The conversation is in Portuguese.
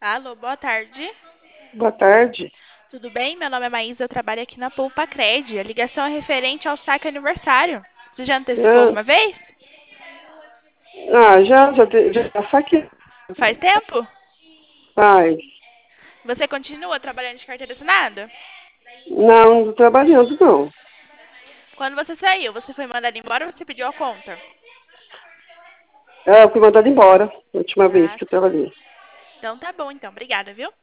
Alô, boa tarde. Boa tarde. Tudo bem? Meu nome é Maísa, eu trabalho aqui na Poupa Cred. A ligação é referente ao saque aniversário. Você já antecipou Ah, alguma vez? já saquei. Faz tempo? Paz. Você continua trabalhando de carteira assinada? Não, não tô trabalhando, não. Quando você saiu, você foi mandado embora ou você pediu a conta? Eu fui mandada embora a última vez Ah, que eu sim. trabalhei. Então tá bom, então. Obrigada, viu?